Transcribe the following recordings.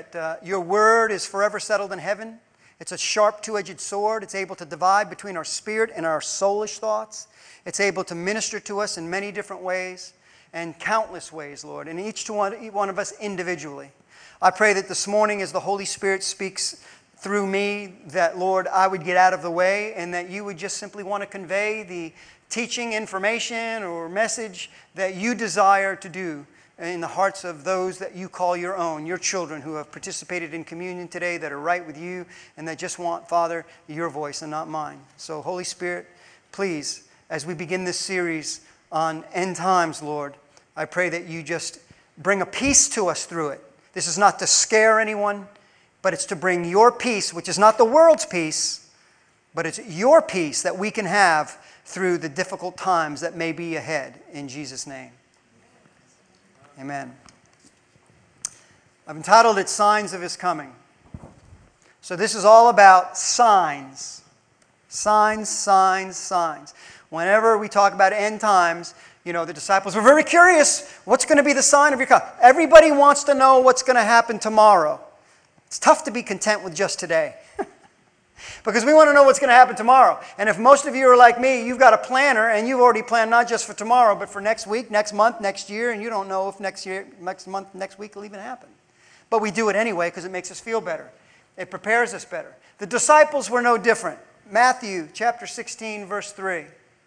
that your word is forever settled in heaven. It's a sharp two-edged sword. It's able to divide between our spirit and our soulish thoughts. It's able to minister to us in many different ways and countless ways, Lord, and each one of us individually. I pray that this morning as the Holy Spirit speaks through me, that, Lord, I would get out of the way and that you would just simply want to convey the teaching, information, or message that you desire to do in the hearts of those that you call your own, your children who have participated in communion today, that are right with you, and that just want, Father, your voice and not mine. So, Holy Spirit, please, as we begin this series on end times, Lord, I pray that you just bring a peace to us through it. This is not to scare anyone, but it's to bring your peace, which is not the world's peace, but it's your peace that we can have through the difficult times that may be ahead. In Jesus' name. Amen. I've entitled it Signs of His Coming. So this is all about signs. Signs, signs, signs. Whenever we talk about end times, you know, the disciples were very curious. What's going to be the sign of your coming? Everybody wants to know what's going to happen tomorrow. It's tough to be content with just today. Because we want to know what's going to happen tomorrow. And if most of you are like me, you've got a planner and you've already planned not just for tomorrow, but for next week, next month, next year, and you don't know if next year, next month, next week will even happen. But we do it anyway because it makes us feel better. It prepares us better. The disciples were no different. Matthew chapter 16, verse 3.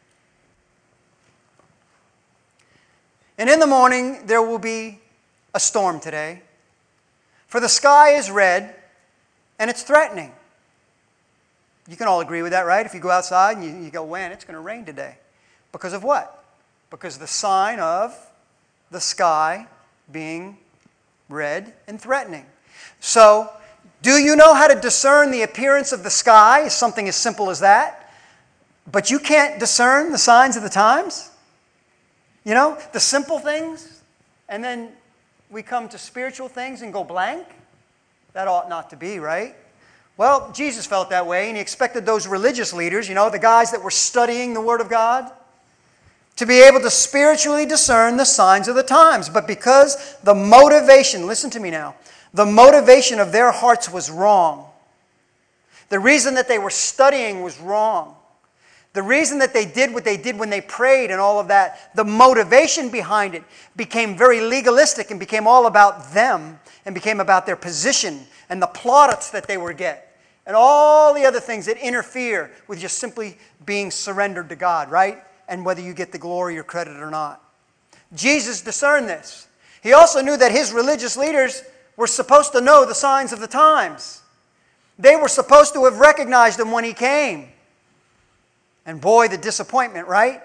And in the morning there will be a storm today, for the sky is red and it's threatening. You can all agree with that, right? If you go outside and you go, man, it's going to rain today. Because of what? Because of the sign of the sky being red and threatening. So, do you know how to discern the appearance of the sky? Something as simple as that. But you can't discern the signs of the times? You know, the simple things, and then we come to spiritual things and go blank? That ought not to be, right? Well, Jesus felt that way, and he expected those religious leaders, you know, the guys that were studying the Word of God, to be able to spiritually discern the signs of the times. But because the motivation, listen to me now, the motivation of their hearts was wrong. The reason that they were studying was wrong. The reason that they did what they did when they prayed and all of that, the motivation behind it became very legalistic and became all about them and became about their position and the plaudits that they would get and all the other things that interfere with just simply being surrendered to God, right? And whether you get the glory or credit or not. Jesus discerned this. He also knew that his religious leaders were supposed to know the signs of the times. They were supposed to have recognized him when he came. And boy, the disappointment, right?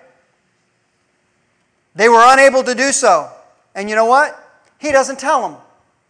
They were unable to do so. And you know what? He doesn't tell them.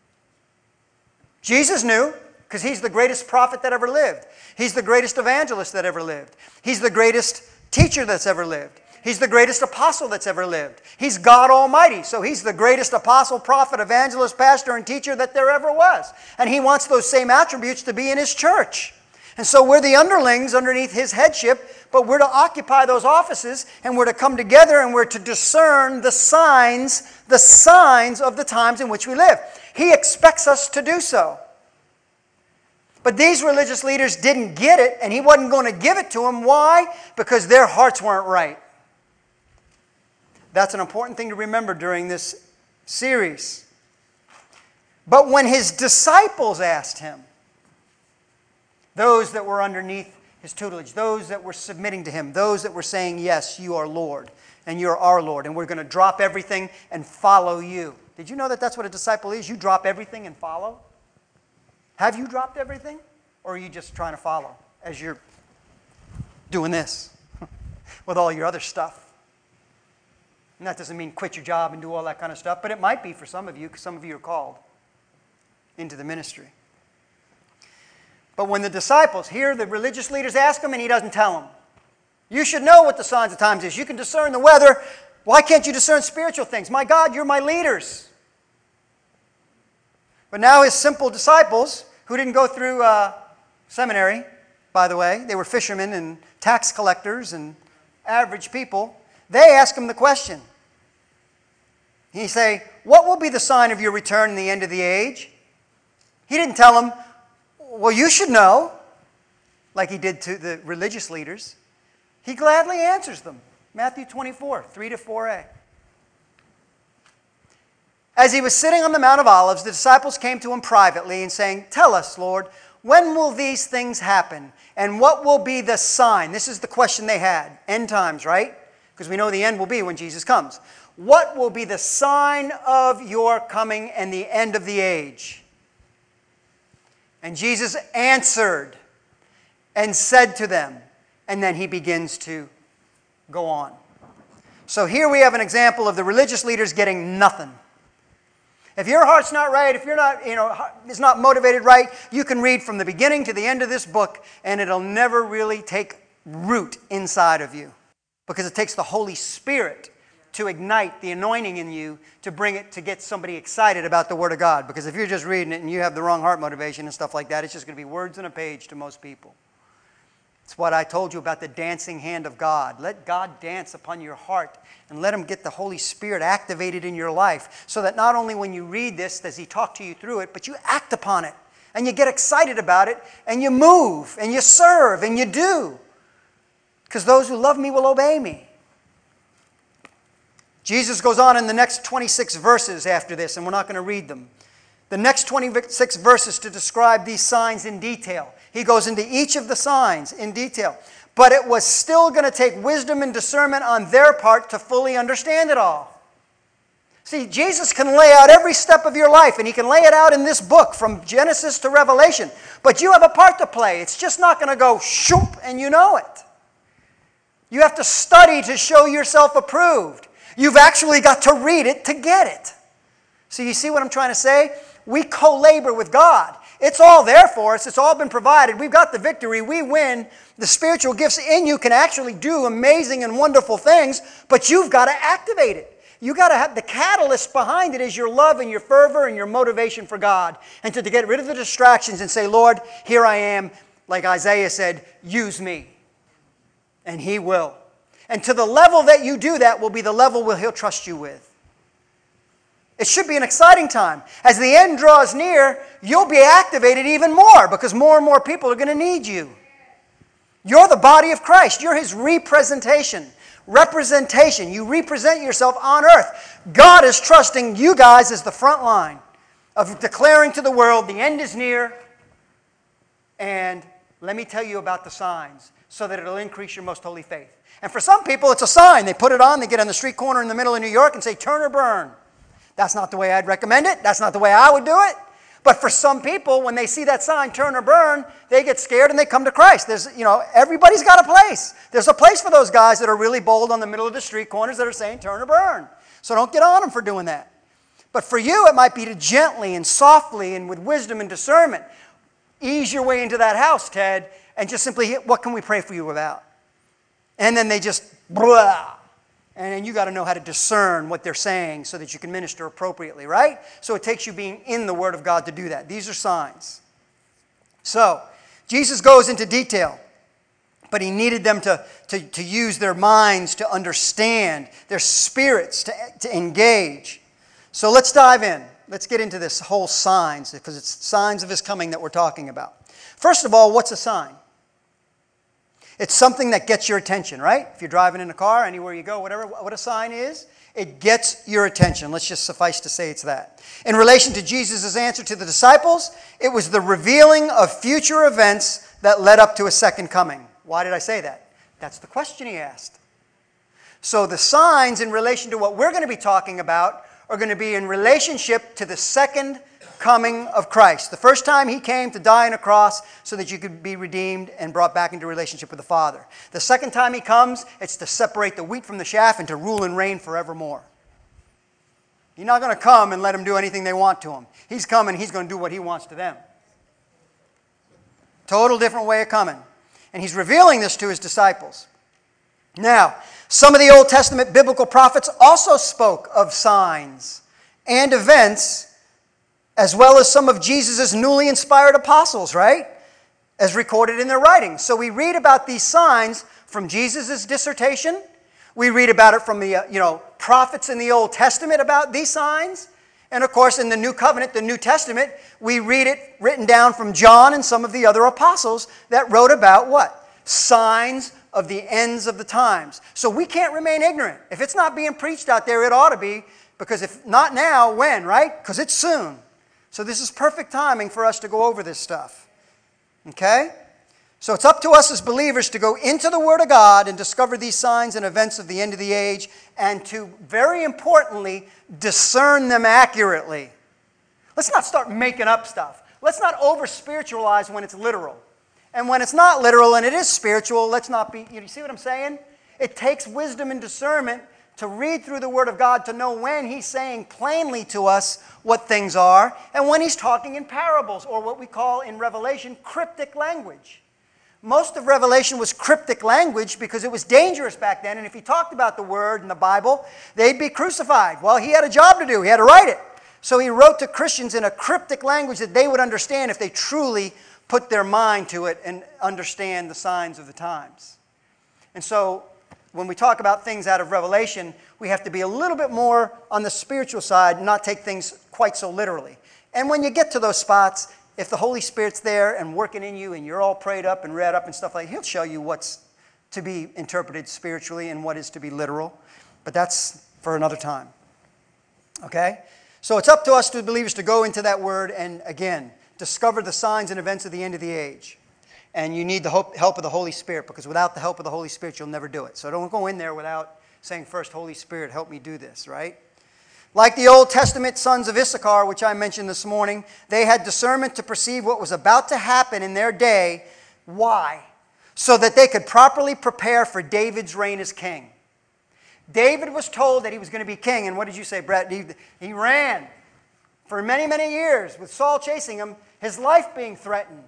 Jesus knew, because he's the greatest prophet that ever lived. He's the greatest evangelist that ever lived. He's the greatest teacher that's ever lived. He's the greatest apostle that's ever lived. He's God Almighty, so he's the greatest apostle, prophet, evangelist, pastor, and teacher that there ever was. And he wants those same attributes to be in his church. And so we're the underlings underneath his headship, but we're to occupy those offices, and we're to come together, and we're to discern the signs of the times in which we live. He expects us to do so. But these religious leaders didn't get it, and he wasn't going to give it to them. Why? Because their hearts weren't right. That's an important thing to remember during this series. But when his disciples asked him, those that were underneath his tutelage, those that were submitting to him, those that were saying, yes, you are Lord, and you're our Lord, and we're going to drop everything and follow you. Did you know that that's what a disciple is? You drop everything and follow? Have you dropped everything? Or are you just trying to follow as you're doing this with all your other stuff? And that doesn't mean quit your job and do all that kind of stuff, but it might be for some of you, because some of you are called into the ministry. But when the disciples hear the religious leaders ask him and he doesn't tell them, you should know what the signs of times is. You can discern the weather. Why can't you discern spiritual things? My God, you're my leaders. But now his simple disciples, who didn't go through seminary, by the way, they were fishermen and tax collectors and average people, they ask him the question. He say, what will be the sign of your return in the end of the age? He didn't tell them, well, you should know, like he did to the religious leaders. He gladly answers them. Matthew 24, 3-4a. As he was sitting on the Mount of Olives, the disciples came to him privately and saying, tell us, Lord, when will these things happen? And what will be the sign? This is the question they had. End times, right? Because we know the end will be when Jesus comes. What will be the sign of your coming and the end of the age? And Jesus answered and said to them, and then he begins to go on. So here we have an example of the religious leaders getting nothing. If your heart's not right, if you're not, it's not motivated right, you can read from the beginning to the end of this book, and it'll never really take root inside of you. Because it takes the Holy Spirit to ignite the anointing in you to bring it, to get somebody excited about the Word of God. Because if you're just reading it and you have the wrong heart motivation and stuff like that, it's just going to be words on a page to most people. It's what I told you about the dancing hand of God. Let God dance upon your heart and let Him get the Holy Spirit activated in your life so that not only when you read this does He talk to you through it, but you act upon it and you get excited about it and you move and you serve and you do. Because those who love me will obey me. Jesus goes on in the next 26 verses after this, and we're not going to read them. The next 26 verses to describe these signs in detail. He goes into each of the signs in detail. But it was still going to take wisdom and discernment on their part to fully understand it all. See, Jesus can lay out every step of your life, and He can lay it out in this book from Genesis to Revelation. But you have a part to play. It's just not going to go shoop and you know it. You have to study to show yourself approved. You've actually got to read it to get it. So you see what I'm trying to say? We co-labor with God. It's all there for us. It's all been provided. We've got the victory. We win. The spiritual gifts in you can actually do amazing and wonderful things, but you've got to activate it. You've got to have the catalyst behind it is your love and your fervor and your motivation for God. And to get rid of the distractions and say, Lord, here I am. Like Isaiah said, use me. And He will. And to the level that you do that will be the level He'll trust you with. It should be an exciting time. As the end draws near, you'll be activated even more because more and more people are going to need you. You're the body of Christ. You're His representation. You represent yourself on earth. God is trusting you guys as the front line of declaring to the world the end is near. And let me tell you about the signs so that it'll increase your most holy faith. And for some people, it's a sign. They put it on, they get on the street corner in the middle of New York and say, turn or burn. That's not the way I'd recommend it. That's not the way I would do it. But for some people, when they see that sign, turn or burn, they get scared and they come to Christ. Everybody's got a place. There's a place for those guys that are really bold on the middle of the street corners that are saying turn or burn. So don't get on them for doing that. But for you, it might be to gently and softly and with wisdom and discernment ease your way into that house, Ted, and just simply, what can we pray for you about? And then they just, blah. And then you got to know how to discern what they're saying so that you can minister appropriately, right? So it takes you being in the Word of God to do that. These are signs. So, Jesus goes into detail, but He needed them to use their minds to understand, their spirits to engage. So let's dive in. Let's get into this whole signs, because it's signs of His coming that we're talking about. First of all, what's a sign? It's something that gets your attention, right? If you're driving in a car, anywhere you go, whatever, what a sign is, it gets your attention. Let's just suffice to say it's that. In relation to Jesus' answer to the disciples, it was the revealing of future events that led up to a second coming. Why did I say that? That's the question He asked. So the signs in relation to what we're going to be talking about are going to be in relationship to the second coming of Christ. The first time He came to die on a cross so that you could be redeemed and brought back into relationship with the Father. The second time He comes, it's to separate the wheat from the chaff and to rule and reign forevermore. You're not going to come and let them do anything they want to Him. He's coming, He's going to do what He wants to them. Total different way of coming. And He's revealing this to His disciples. Now, some of the Old Testament biblical prophets also spoke of signs and events, as well as some of Jesus' newly inspired apostles, right? As recorded in their writings. So we read about these signs from Jesus' dissertation. We read about it from the prophets in the Old Testament about these signs. And of course, in the New Covenant, the New Testament, we read it written down from John and some of the other apostles that wrote about what? Signs of the ends of the times. So we can't remain ignorant. If it's not being preached out there, it ought to be, because if not now, when, right? Because it's soon. So this is perfect timing for us to go over this stuff. Okay? So it's up to us as believers to go into the Word of God and discover these signs and events of the end of the age, and to, very importantly, discern them accurately. Let's not start making up stuff. Let's not over-spiritualize when it's literal. And when it's not literal and it is spiritual, let's not be... You see what I'm saying? It takes wisdom and discernment to read through the Word of God to know when He's saying plainly to us what things are, and when He's talking in parables, or what we call in Revelation, cryptic language. Most of Revelation was cryptic language because it was dangerous back then, and if he talked about the Word and the Bible, they'd be crucified. Well, he had a job to do. He had to write it. So he wrote to Christians in a cryptic language that they would understand if they truly put their mind to it and understand the signs of the times. And so when we talk about things out of Revelation, we have to be a little bit more on the spiritual side and not take things quite so literally. And when you get to those spots, if the Holy Spirit's there and working in you and you're all prayed up and read up and stuff like that, He'll show you what's to be interpreted spiritually and what is to be literal. But that's for another time. Okay? So it's up to us, to believers, to go into that Word and, again, discover the signs and events of the end of the age. And you need the help of the Holy Spirit, because without the help of the Holy Spirit, you'll never do it. So don't go in there without saying first, Holy Spirit, help me do this, right? Like the Old Testament sons of Issachar, which I mentioned this morning, they had discernment to perceive what was about to happen in their day. Why? So that they could properly prepare for David's reign as king. David was told that he was going to be king, and what did you say, Brett? He ran for many, many years with Saul chasing him, his life being threatened.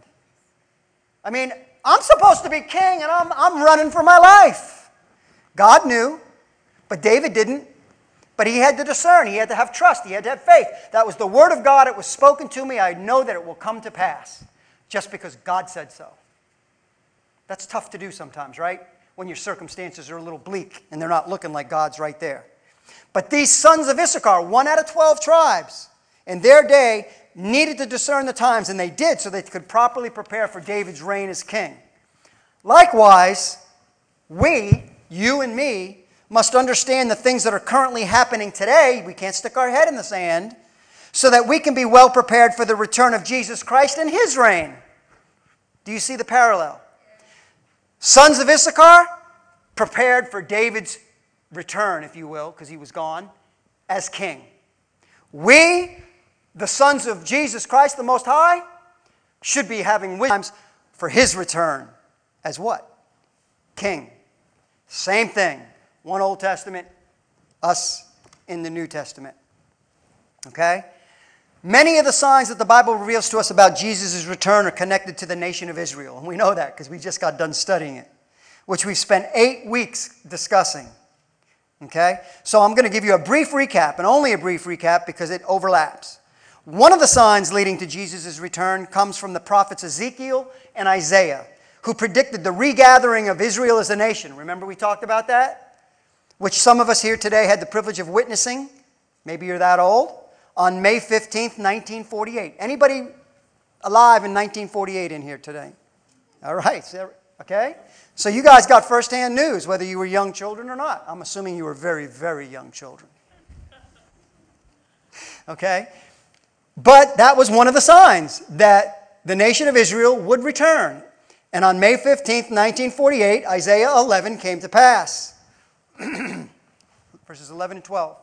I mean, I'm supposed to be king, and I'm running for my life. God knew, but David didn't. But he had to discern. He had to have trust. He had to have faith. That was the Word of God. It was spoken to me. I know that it will come to pass just because God said so. That's tough to do sometimes, right? When your circumstances are a little bleak and they're not looking like God's right there. But these sons of Issachar, 1 out of 12 tribes, in their day needed to discern the times, and they did, so they could properly prepare for David's reign as king. Likewise, we, you and me, must understand the things that are currently happening today. We can't stick our head in the sand, so that we can be well prepared for the return of Jesus Christ and His reign. Do you see the parallel? Sons of Issachar prepared for David's return, if you will, because he was gone, as king. We, the sons of Jesus Christ, the Most High, should be having wisdom for His return as what? King. Same thing. One Old Testament, us in the New Testament. Okay? Many of the signs that the Bible reveals to us about Jesus' return are connected to the nation of Israel. And we know that because we just got done studying it, which we've spent 8 weeks discussing. Okay? So I'm going to give you a brief recap, and only a brief recap because it overlaps. One of the signs leading to Jesus' return comes from the prophets Ezekiel and Isaiah, who predicted the regathering of Israel as a nation. Remember we talked about that? Which some of us here today had the privilege of witnessing. Maybe you're that old. On May 15th, 1948. Anybody alive in 1948 in here today? All right. Okay? So you guys got firsthand news, whether you were young children or not. I'm assuming you were very, very young children. Okay? But that was one of the signs that the nation of Israel would return. And on May 15th, 1948, Isaiah 11 came to pass. Verses 11 and 12.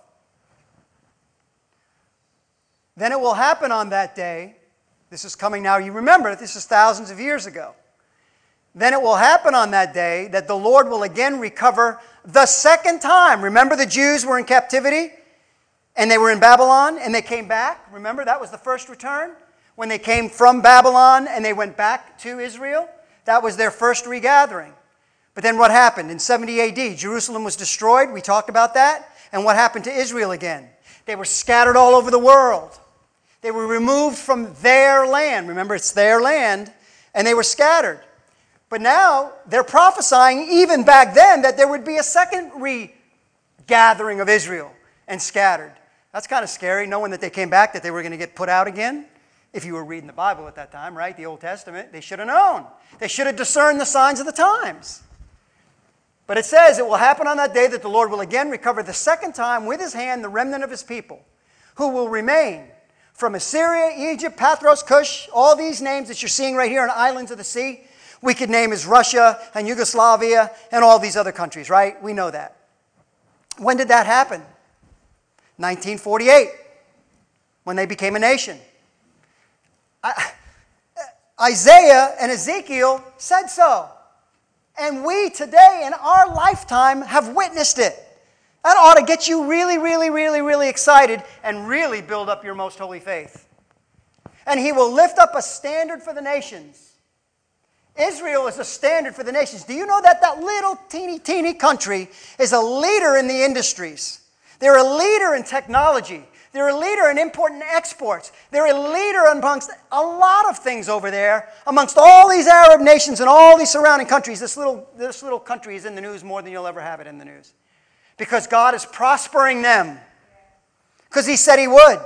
Then it will happen on that day. This is coming now. You remember, this is thousands of years ago. Then it will happen on that day that the Lord will again recover the second time. Remember, the Jews were in captivity and they were in Babylon and they came back. Remember, that was the first return when they came from Babylon and they went back to Israel. That was their first regathering. But then what happened? In 70 AD, Jerusalem was destroyed. We talked about that. And what happened to Israel again? They were scattered all over the world. They were removed from their land. Remember, it's their land. And they were scattered. But now, they're prophesying, even back then, that there would be a second regathering of Israel and scattered. That's kind of scary, knowing that they came back, that they were going to get put out again. If you were reading the Bible at that time, right, the Old Testament, they should have known. They should have discerned the signs of the times. But it says, it will happen on that day that the Lord will again recover the second time with his hand the remnant of his people, who will remain from Assyria, Egypt, Pathros, Cush, all these names that you're seeing right here on islands of the sea. We could name as Russia and Yugoslavia and all these other countries, right? We know that. When did that happen? 1948, when they became a nation. Isaiah and Ezekiel said so. And we today in our lifetime have witnessed it. That ought to get you really, really, really, really excited and really build up your most holy faith. And he will lift up a standard for the nations. Israel is a standard for the nations. Do you know that that little teeny country is a leader in the industries? They're a leader in technology. They're a leader in import and exports. They're a leader amongst a lot of things over there, amongst all these Arab nations and all these surrounding countries. This little country is in the news more than you'll ever have it in the news. Because God is prospering them. Because he said he would.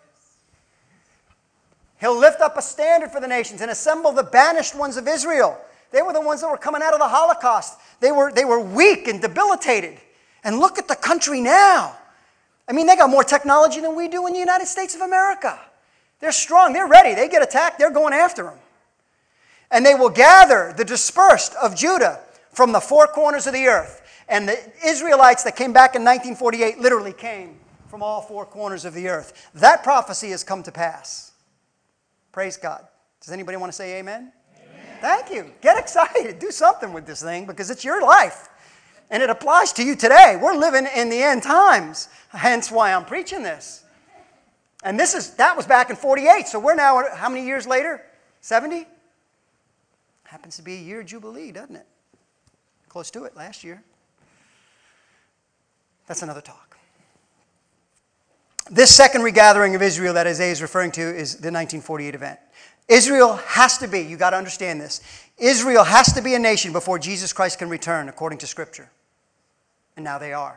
He'll lift up a standard for the nations and assemble the banished ones of Israel. They were the ones that were coming out of the Holocaust. They were weak and debilitated. And look at the country now. I mean, they got more technology than we do in the United States of America. They're strong. They're ready. They get attacked. They're going after them. And they will gather the dispersed of Judah from the four corners of the earth. And the Israelites that came back in 1948 literally came from all four corners of the earth. That prophecy has come to pass. Praise God. Does anybody want to say amen? Amen. Thank you. Get excited. Do something with this thing because it's your life. And it applies to you today. We're living in the end times. Hence why I'm preaching this. And that was back in 48. So we're now, how many years later? 70? Happens to be a year jubilee, doesn't it? Close to it, last year. That's another talk. This second regathering of Israel that Isaiah is referring to is the 1948 event. Israel has to be, you got to understand this, Israel has to be a nation before Jesus Christ can return, according to Scripture. And now they are.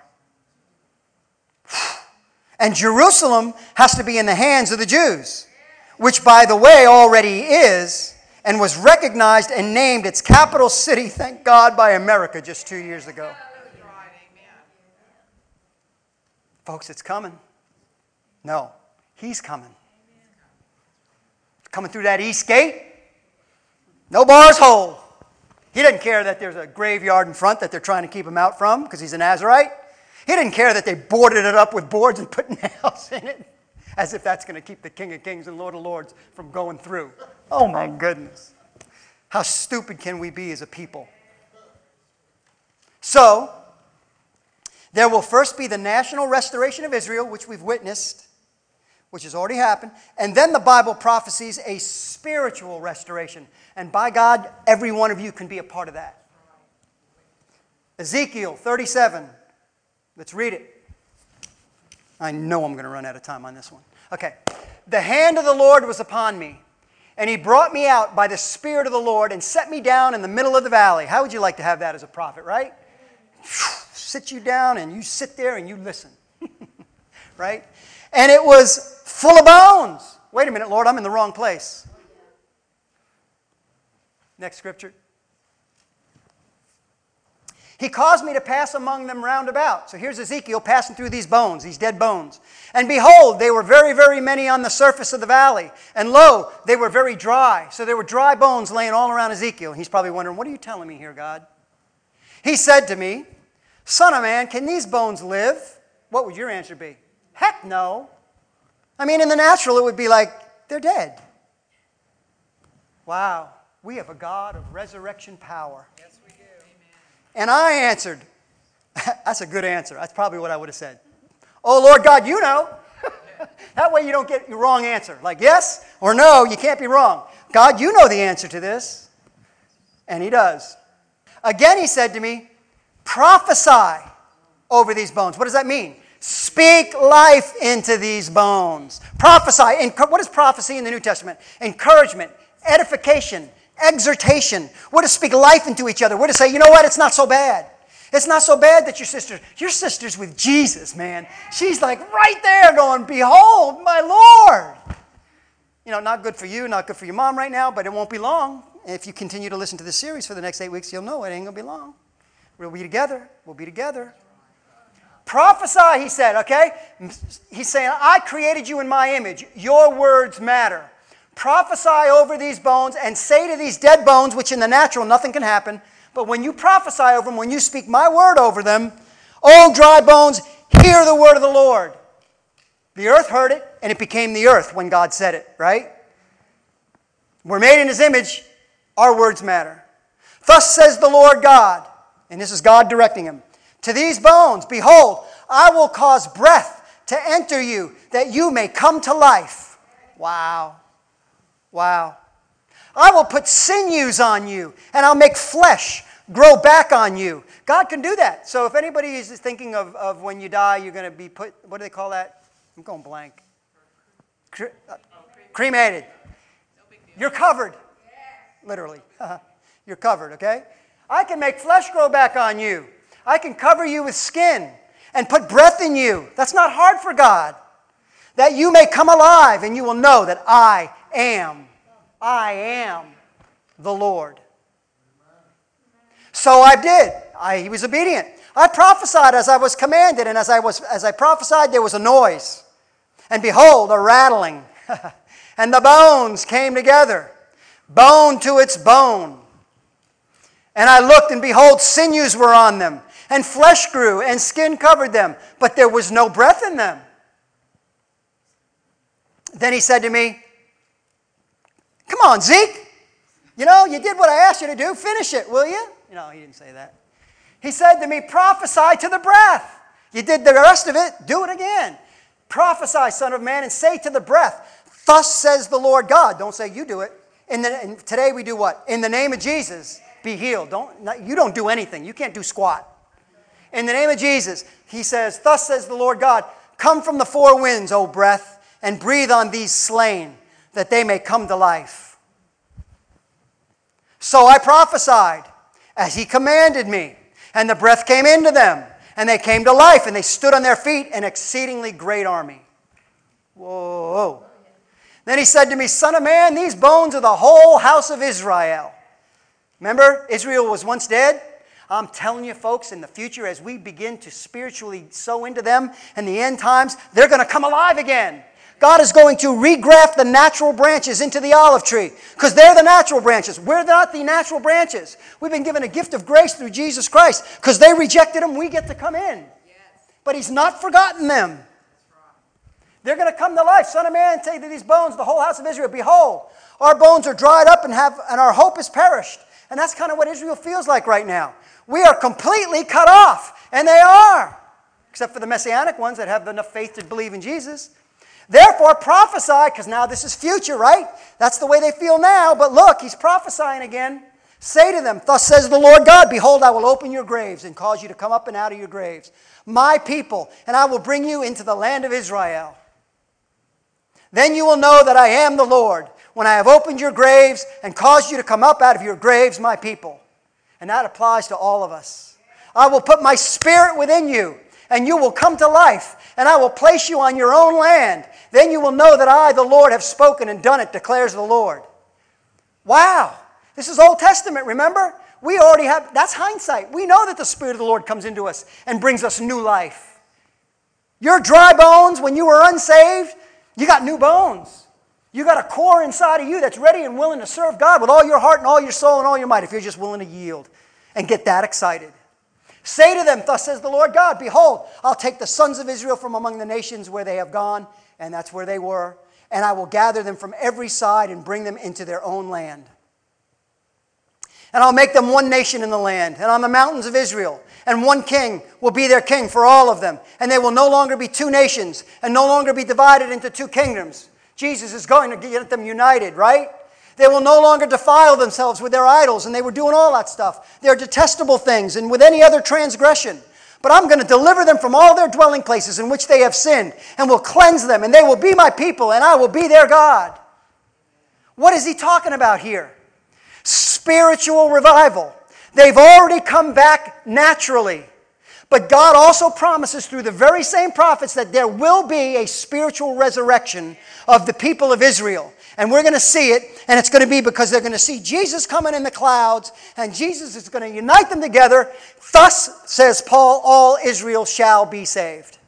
And Jerusalem has to be in the hands of the Jews, which, by the way, already is, and was recognized and named its capital city, thank God, by America just 2 years ago. Folks, it's coming. No, he's coming. Coming through that east gate. No bars hold. He doesn't care that there's a graveyard in front that they're trying to keep him out from because he's a Nazirite. He didn't care that they boarded it up with boards and put nails in it, as if that's going to keep the King of Kings and Lord of Lords from going through. Oh my goodness. How stupid can we be as a people? So, there will first be the national restoration of Israel, which we've witnessed, which has already happened. And then the Bible prophesies a spiritual restoration. And by God, every one of you can be a part of that. Ezekiel 37. Let's read it. I know I'm going to run out of time on this one. Okay. The hand of the Lord was upon me, and he brought me out by the Spirit of the Lord and set me down in the middle of the valley. How would you like to have that as a prophet, right? Sit you down and you sit there and you listen. Right? And it was full of bones. Wait a minute, Lord, I'm in the wrong place. Next scripture. He caused me to pass among them round about. So here's Ezekiel passing through these bones, these dead bones. And behold, they were very, very many on the surface of the valley. And lo, they were very dry. So there were dry bones laying all around Ezekiel. He's probably wondering, what are you telling me here, God? He said to me, Son of man, can these bones live? What would your answer be? Heck no. I mean, in the natural, it would be like, they're dead. Wow. We have a God of resurrection power. Yes, we do. And I answered, that's a good answer. That's probably what I would have said. Oh, Lord God, you know. That way you don't get your wrong answer. Like yes or no, you can't be wrong. God, you know the answer to this. And he does. Again, he said to me, prophesy over these bones. What does that mean? Speak life into these bones. Prophesy. What is prophecy in the New Testament? Encouragement, edification, exhortation. We're to speak life into each other. We're to say, you know what? It's not so bad. It's not so bad that your sister's with Jesus, man. She's like right there going, behold, my Lord. You know, not good for you, not good for your mom right now, but it won't be long. If you continue to listen to this series for the next 8 weeks, you'll know it ain't going to be long. We'll be together. We'll be together. Prophesy, he said, okay? He's saying, I created you in my image. Your words matter. Prophesy over these bones and say to these dead bones, which in the natural nothing can happen, but when you prophesy over them, when you speak my word over them, O dry bones, hear the word of the Lord. The earth heard it, and it became the earth when God said it, right? We're made in His image. Our words matter. Thus says the Lord God, and this is God directing him, to these bones, behold, I will cause breath to enter you, that you may come to life. Wow. Wow. I will put sinews on you, and I'll make flesh grow back on you. God can do that. So if anybody is thinking of when you die, you're going to be put, what do they call that? I'm going blank. Cremated. You're covered. Literally. You're covered, okay? I can make flesh grow back on you. I can cover you with skin and put breath in you. That's not hard for God. That you may come alive and you will know that I am the Lord. So I did. He was obedient. I prophesied as I was commanded, and as I prophesied, there was a noise. And behold, a rattling. And the bones came together, bone to its bone. And I looked, and behold, sinews were on them, and flesh grew, and skin covered them, but there was no breath in them. Then he said to me, come on, Zeke. You know, you did what I asked you to do. Finish it, will you? No, he didn't say that. He said to me, prophesy to the breath. You did the rest of it. Do it again. Prophesy, Son of Man, and say to the breath, thus says the Lord God. Don't say you do it. And today we do what? In the name of Jesus, be healed. You don't do anything. You can't do squat. In the name of Jesus, he says, thus says the Lord God, come from the four winds, O breath, and breathe on these slain, that they may come to life. So I prophesied as he commanded me, and the breath came into them, and they came to life, and they stood on their feet, an exceedingly great army. Whoa. Then he said to me, Son of man, these bones are the whole house of Israel. Remember, Israel was once dead? I'm telling you, folks, in the future, as we begin to spiritually sow into them in the end times, they're going to come alive again. God is going to regraft the natural branches into the olive tree because they're the natural branches. We're not the natural branches. We've been given a gift of grace through Jesus Christ because they rejected Him. We get to come in. But He's not forgotten them. They're going to come to life. Son of man, say to these bones, the whole house of Israel, behold, our bones are dried up and our hope is perished. And that's kind of what Israel feels like right now. We are completely cut off. And they are. Except for the Messianic ones that have enough faith to believe in Jesus. Therefore prophesy, because now this is future, right? That's the way they feel now. But look, he's prophesying again. Say to them, thus says the Lord God, behold, I will open your graves and cause you to come up and out of your graves. My people, and I will bring you into the land of Israel. Then you will know that I am the Lord, when I have opened your graves and caused you to come up out of your graves, my people. And that applies to all of us. I will put my spirit within you, and you will come to life, and I will place you on your own land. Then you will know that I, the Lord, have spoken and done it, declares the Lord. Wow. This is Old Testament, remember? We already have, that's hindsight. We know that the Spirit of the Lord comes into us and brings us new life. Your dry bones, when you were unsaved, you got new bones. You got a core inside of you that's ready and willing to serve God with all your heart and all your soul and all your might if you're just willing to yield and get that excited. Say to them, thus says the Lord God, behold, I'll take the sons of Israel from among the nations where they have gone, and that's where they were, and I will gather them from every side and bring them into their own land. And I'll make them one nation in the land, and on the mountains of Israel, and one king will be their king for all of them, and they will no longer be two nations, and no longer be divided into two kingdoms. Jesus is going to get them united, right? They will no longer defile themselves with their idols, and they were doing all that stuff. They're detestable things, and with any other transgression. But I'm going to deliver them from all their dwelling places in which they have sinned, and will cleanse them, and they will be my people, and I will be their God. What is he talking about here? Spiritual revival. They've already come back naturally. But God also promises through the very same prophets that there will be a spiritual resurrection of the people of Israel. And we're going to see it, and it's going to be because they're going to see Jesus coming in the clouds, and Jesus is going to unite them together. Thus, says Paul, all Israel shall be saved.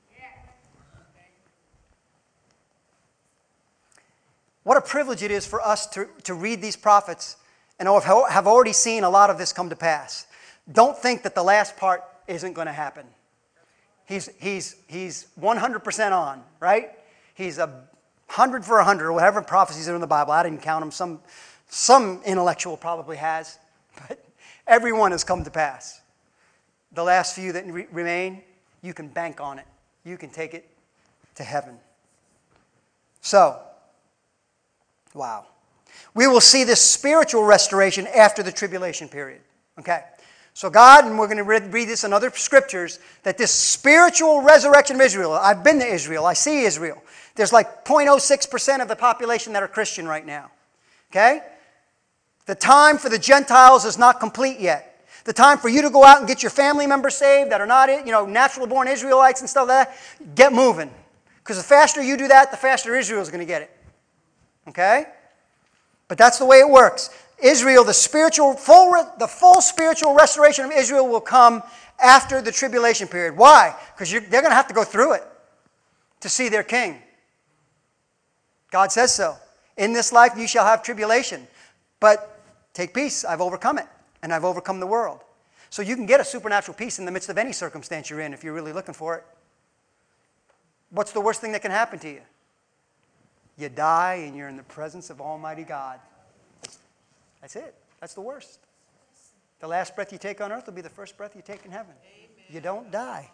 What a privilege it is for us to read these prophets and have already seen a lot of this come to pass. Don't think that the last part isn't going to happen. He's 100% on, right? He's 100 for 100, or whatever prophecies are in the Bible. I didn't count them. Some intellectual probably has, but every one has come to pass. The last few that remain, you can bank on it. You can take it to heaven. So, wow. We will see this spiritual restoration after the tribulation period. Okay? So God, and we're going to read this in other scriptures, that this spiritual resurrection of Israel, I've been to Israel, I see Israel. There's like 0.06% of the population that are Christian right now. Okay? The time for the Gentiles is not complete yet. The time for you to go out and get your family members saved that are not, natural born Israelites and stuff like that, get moving. Because the faster you do that, the faster Israel is going to get it. Okay? But that's the way it works. Israel, the full spiritual restoration of Israel will come after the tribulation period. Why? Because they're going to have to go through it to see their king. God says so. In this life you shall have tribulation, but take peace. I've overcome it, and I've overcome the world. So you can get a supernatural peace in the midst of any circumstance you're in if you're really looking for it. What's the worst thing that can happen to you? You die and you're in the presence of Almighty God. That's it. That's the worst. The last breath you take on earth will be the first breath you take in heaven. Amen. You don't die.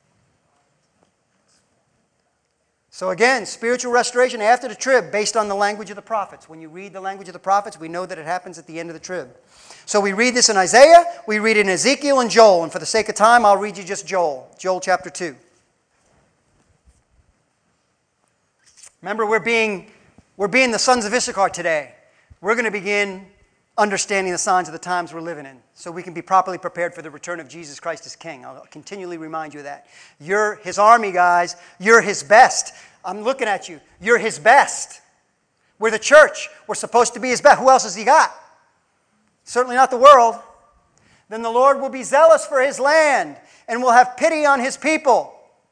So again, spiritual restoration after the trib based on the language of the prophets. When you read the language of the prophets, we know that it happens at the end of the trib. So we read this in Isaiah, we read it in Ezekiel and Joel. And for the sake of time, I'll read you just Joel. Joel chapter 2. Remember, we're being the sons of Issachar today. We're going to begin understanding the signs of the times we're living in so we can be properly prepared for the return of Jesus Christ as King. I'll continually remind you of that. You're His army, guys. You're His best. I'm looking at you. You're His best. We're the church. We're supposed to be His best. Who else has He got? Certainly not the world. Then the Lord will be zealous for His land and will have pity on His people.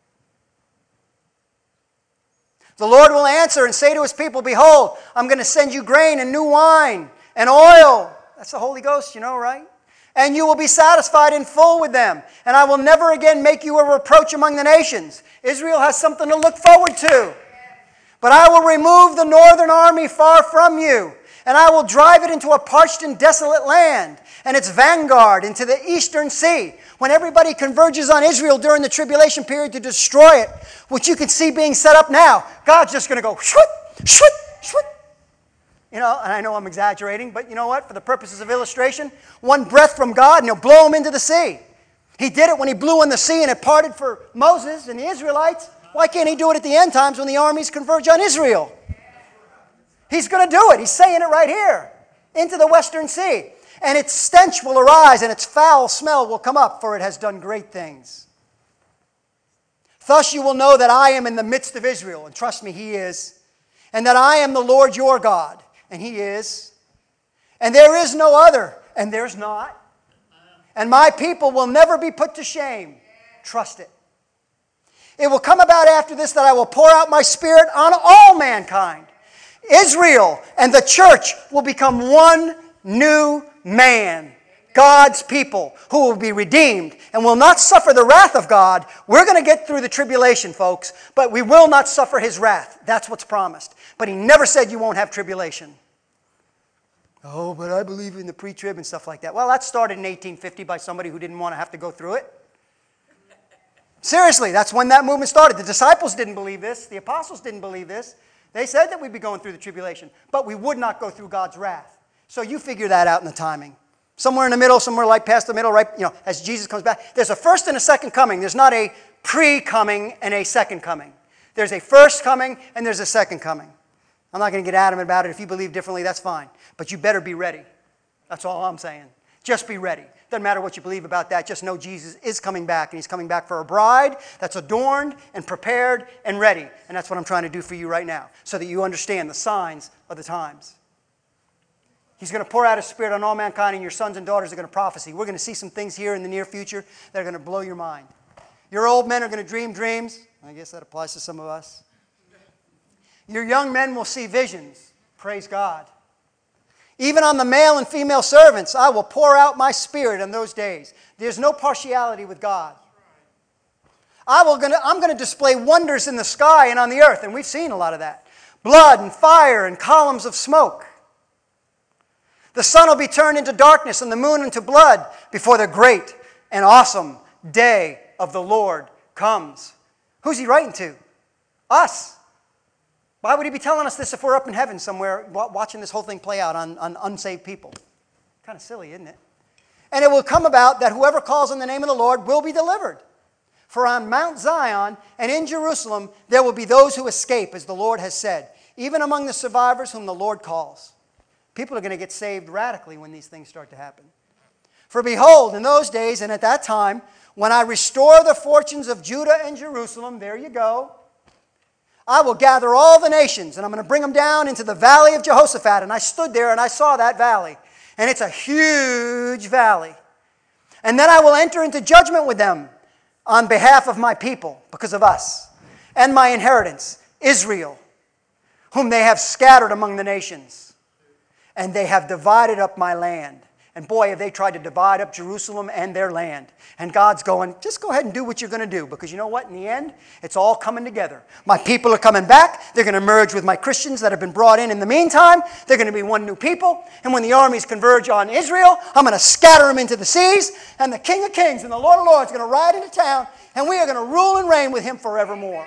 The Lord will answer and say to His people, behold, I'm going to send you grain and new wine and oil. That's the Holy Ghost, right? And you will be satisfied in full with them. And I will never again make you a reproach among the nations. Israel has something to look forward to. But I will remove the northern army far from you. And I will drive it into a parched and desolate land, and its vanguard into the eastern sea. When everybody converges on Israel during the tribulation period to destroy it, which you can see being set up now, God's just going to go, shwit, shwit, shwit. And I know I'm exaggerating, but you know what? For the purposes of illustration, one breath from God and He'll blow them into the sea. He did it when He blew in the sea and it parted for Moses and the Israelites. Why can't He do it at the end times when the armies converge on Israel? He's going to do it. He's saying it right here. Into the western sea. And its stench will arise and its foul smell will come up, for it has done great things. Thus you will know that I am in the midst of Israel. And trust me, He is. And that I am the Lord your God. And He is. And there is no other. And there's not. And my people will never be put to shame. Trust it. It will come about after this that I will pour out my Spirit on all mankind. Israel and the church will become one new man. God's people who will be redeemed and will not suffer the wrath of God. We're going to get through the tribulation, folks, but we will not suffer His wrath. That's what's promised. But He never said you won't have tribulation. Oh, but I believe in the pre-trib and stuff like that. Well, that started in 1850 by somebody who didn't want to have to go through it. Seriously, that's when that movement started. The disciples didn't believe this. The apostles didn't believe this. They said that we'd be going through the tribulation, but we would not go through God's wrath. So you figure that out in the timing. Somewhere in the middle, somewhere like past the middle, right? As Jesus comes back. There's a first and a second coming. There's not a pre-coming and a second coming. There's a first coming and there's a second coming. I'm not going to get adamant about it. If you believe differently, that's fine. But you better be ready. That's all I'm saying. Just be ready. Doesn't matter what you believe about that. Just know Jesus is coming back, and He's coming back for a bride that's adorned and prepared and ready. And that's what I'm trying to do for you right now, so that you understand the signs of the times. He's going to pour out His Spirit on all mankind, and your sons and daughters are going to prophesy. We're going to see some things here in the near future that are going to blow your mind. Your old men are going to dream dreams. I guess that applies to some of us. Your young men will see visions. Praise God. Even on the male and female servants, I will pour out my Spirit in those days. There's no partiality with God. I'm going to display wonders in the sky and on the earth, and we've seen a lot of that. Blood and fire and columns of smoke. The sun will be turned into darkness and the moon into blood before the great and awesome day of the Lord comes. Who's He writing to? Us. Why would He be telling us this if we're up in heaven somewhere watching this whole thing play out on unsaved people? Kind of silly, isn't it? And it will come about that whoever calls on the name of the Lord will be delivered. For on Mount Zion and in Jerusalem there will be those who escape, as the Lord has said, even among the survivors whom the Lord calls. People are going to get saved radically when these things start to happen. For behold, in those days and at that time, when I restore the fortunes of Judah and Jerusalem, there you go, I will gather all the nations, and I'm going to bring them down into the valley of Jehoshaphat. And I stood there and I saw that valley. And it's a huge valley. And then I will enter into judgment with them on behalf of my people, because of us, and my inheritance, Israel, whom they have scattered among the nations. And they have divided up my land. And boy, have they tried to divide up Jerusalem and their land. And God's going, just go ahead and do what you're going to do. Because you know what? In the end, it's all coming together. My people are coming back. They're going to merge with my Christians that have been brought in the meantime. They're going to be one new people. And when the armies converge on Israel, I'm going to scatter them into the seas. And the King of Kings and the Lord of Lords are going to ride into town. And we are going to rule and reign with Him forevermore.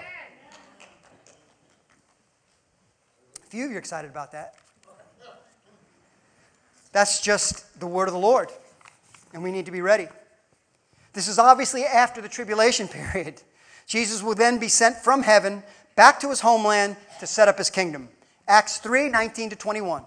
A few of you are excited about that. That's just the word of the Lord. And we need to be ready. This is obviously after the tribulation period. Jesus will then be sent from heaven back to His homeland to set up His kingdom. Acts 3, 19 to 21.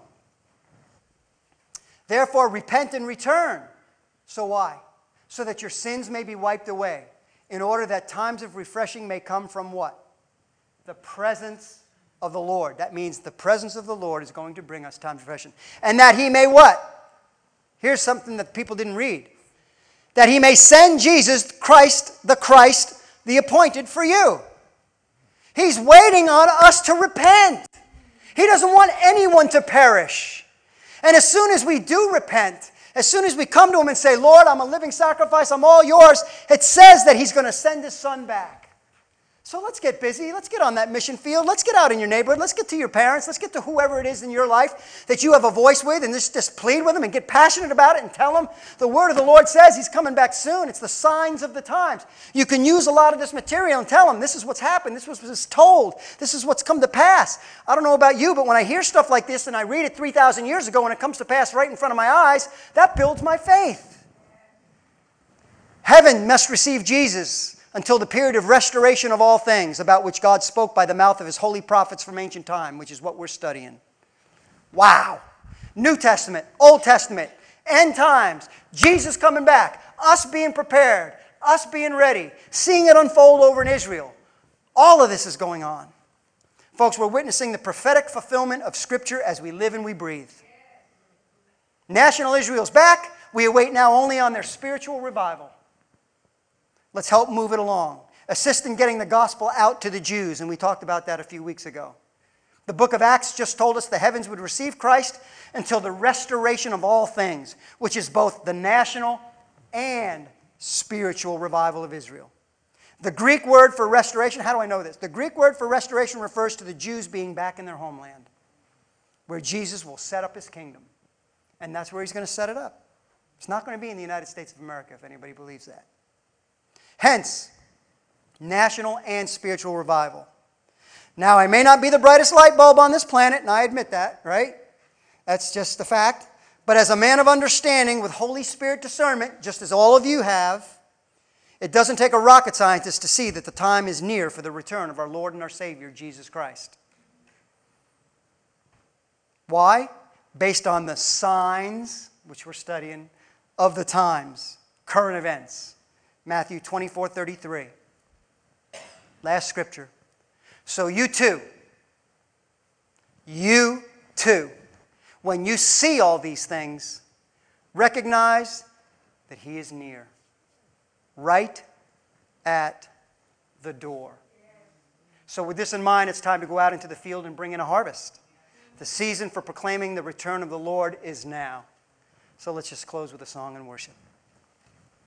Therefore, repent and return. So why? So that your sins may be wiped away, in order that times of refreshing may come from what? The presence of the Lord. That means the presence of the Lord is going to bring us times of refreshing. And that He may what? Here's something that people didn't read. That He may send Jesus Christ, the appointed for you. He's waiting on us to repent. He doesn't want anyone to perish. And as soon as we do repent, as soon as we come to Him and say, Lord, I'm a living sacrifice, I'm all yours, it says that He's going to send His Son back. So let's get busy. Let's get on that mission field. Let's get out in your neighborhood. Let's get to your parents. Let's get to whoever it is in your life that you have a voice with, and just plead with them and get passionate about it and tell them the word of the Lord says He's coming back soon. It's the signs of the times. You can use a lot of this material and tell them this is what's happened. This was told. This is what's come to pass. I don't know about you, but when I hear stuff like this and I read it 3,000 years ago and it comes to pass right in front of my eyes, that builds my faith. Heaven must receive Jesus until the period of restoration of all things, about which God spoke by the mouth of His holy prophets from ancient time, which is what we're studying. Wow. New Testament, Old Testament, end times, Jesus coming back, us being prepared, us being ready, seeing it unfold over in Israel. All of this is going on. Folks, we're witnessing the prophetic fulfillment of Scripture as we live and we breathe. National Israel's back. We await now only on their spiritual revival. Let's help move it along. Assist in getting the gospel out to the Jews, and we talked about that a few weeks ago. The book of Acts just told us the heavens would receive Christ until the restoration of all things, which is both the national and spiritual revival of Israel. The Greek word for restoration, how do I know this? The Greek word for restoration refers to the Jews being back in their homeland, where Jesus will set up His kingdom. And that's where He's going to set it up. It's not going to be in the United States of America, if anybody believes that. Hence, national and spiritual revival. Now, I may not be the brightest light bulb on this planet, and I admit that, right? That's just a fact. But as a man of understanding with Holy Spirit discernment, just as all of you have, it doesn't take a rocket scientist to see that the time is near for the return of our Lord and our Savior, Jesus Christ. Why? Based on the signs, which we're studying, of the times, current events. Matthew 24:33. Last scripture. So you too, when you see all these things, recognize that He is near, right at the door. So with this in mind, it's time to go out into the field and bring in a harvest. The season for proclaiming the return of the Lord is now. So let's just close with a song and worship.